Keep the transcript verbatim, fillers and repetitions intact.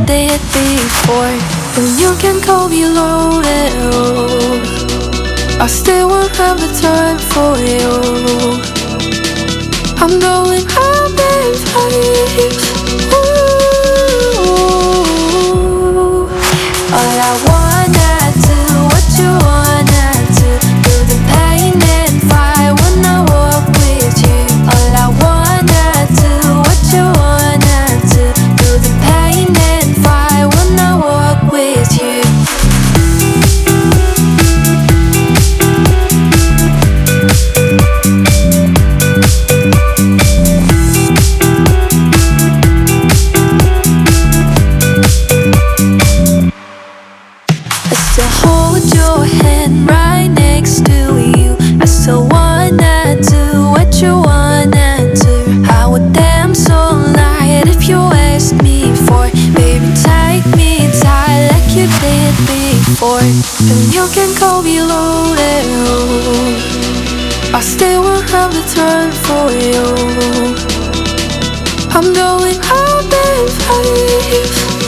did before. And you can call me loaded, oh, I still won't have the time for you. I'm going up in flames. Ooh, all I wanna do, what you wanna do, feel the pain and fight when I walk with you. All I wanna do, what you wanna do, feel the pain and fight when I walk with you. I still hold your hand right next to you. I still wanna do what you wanna do. I would dance all night if you asked me for it. Baby, take me tight like you did before. And you can call me loaded, oh, I still won't have the time for you. I'm going up in flames.